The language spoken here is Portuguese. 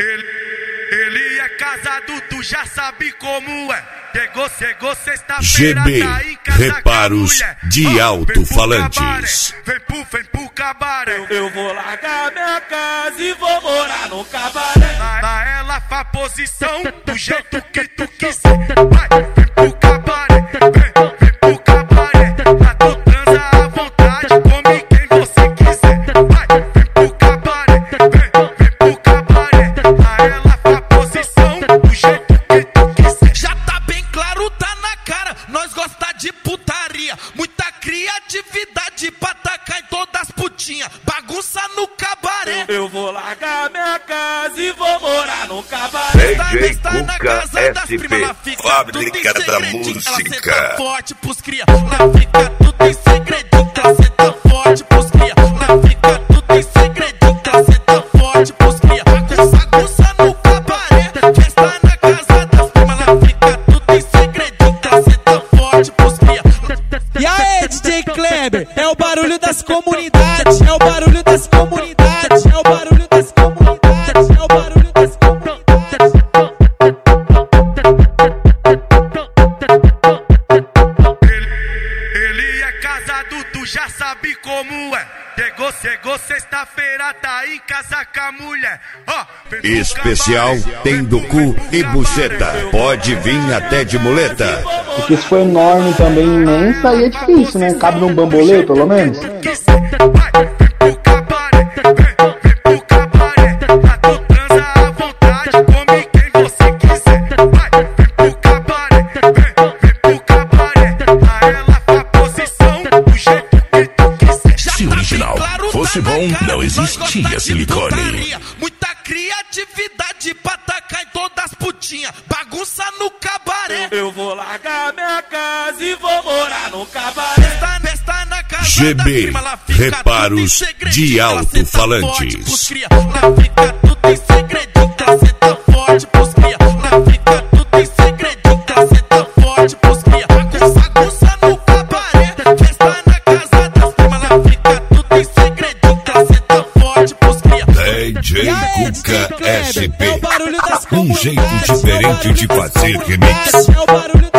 Ele é casado, tu já sabe como é. Chegou sexta-feira, tá em casa Reparos com a mulher. de alto-falantes. Vem pro cabaré. Eu vou largar minha casa e vou morar no cabaré. Dá ela pra posição do jeito que tu quiser. Vai, vem pro cabaré. Vem pro cabaré. Lá tu transa à vontade, come quem você quiser. Vai, vem pro cabaré. Vem pro cabaré. Dá ela pra posição do jeito que tu quiser. Já tá bem claro, tá na cara. Nós gosta de putaria, muita criatividade pra tacar em todas as putinhas. Bagunça no cabaré. Eu vou largar minha casa e vou morar no cabaré. DJ Cuca SP, fábrica da música. Ela senta forte pros cria. Ela fica tudo em segredinho. Ela senta forte pros cria. Ela fica tudo em segredinho. Ela senta forte pros cria. Bagunça no cabaré. Festa na casa das primas. Ela fica tudo em segredinho. Ela senta forte pros cria. E aí, DJ Kleber, é o barulho das comunidades, é o barulho das comunidades, é o barulho das comunidades, é o barulho das comunidades. Ele é casado, tu já sabe como é. Chegou sexta-feira, tá em casa com a mulher. Ó, vem pro Especial cabaré. tem do cu e buceta. Pode vir até de muleta. Porque se for enorme também, imensa, aí é difícil, né? Cabe num bambolê, pelo menos. Vai, vem pro cabaré. Vem pro cabaré. Lá tu transa à vontade, come quem você quiser. Vai, vem pro cabaré. Vem pro cabaré. Dá ela pra posição do jeito que tu quiser. Se o original fosse bom, não existia silicone. Muita criatividade pra tacar em todas as putinhas. Bagunça no cabaré. Eu vou largar minha casa e vou morar no cabaré. Festa na casa GB, das primas. Ela fica reparos tudo em segredinho. de Ela senta alto-falantes. forte pros cria. Ela fica tudo em segredinho. Ela senta forte pros cria. Ela fica tudo em segredinho. Ela senta forte pros cria. Bagunça no cabaré. Festa na casa das primas. Ela fica tudo em segredinho. Ela senta forte pros cria. DJ E aí, DJ Cuca Kleber, SP, é o barulho das um jeito comunidades, diferente de fazer remix. é o barulho